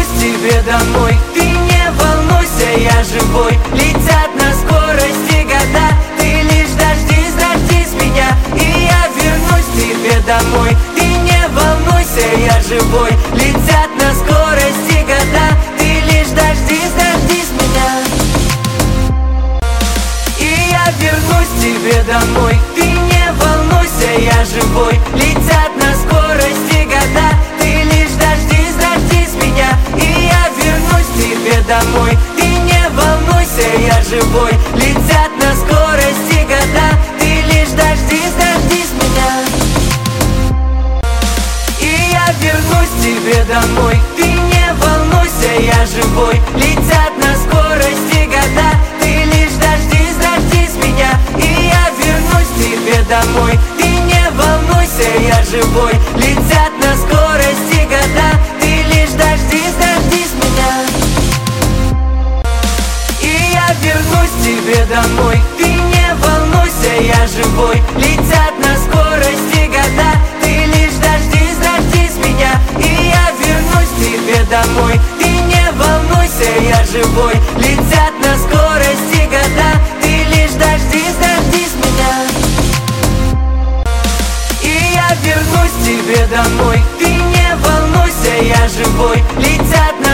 вернусь к тебе домой. Ты не волнуйся, я живой. Летят на скорости года, ты лишь дождись меня, и я вернусь к тебе домой. Ты не волнуйся, я живой. Летят на скорости года, ты лишь дождись меня, и я вернусь к тебе домой. Ты не волнуйся, я живой. Летят на скорости года, ты лишь дождись меня, и я вернусь к тебе домой. Ты не волнуйся, я живой. Летят на скорости года, ты лишь дождись меня, и я вернусь к тебе домой. Ты не волнуйся, я живой. Летят на скорости года, ты лишь дождись меня, и я вернусь к тебе домой. Ты не волнуйся, я живой. Летят на скорости года, ты лишь дождись меня, и я вернусь к тебе домой. Ты не волнуйся, я живой. Летят на скорости года, ты лишь дождись меня, и я вернусь к тебе домой. Ты не волнуйся, я живой. Летят на скорости года, ты лишь дождись меня, и я вернусь к тебе домой. Ты не волнуйся, я живой. Летят на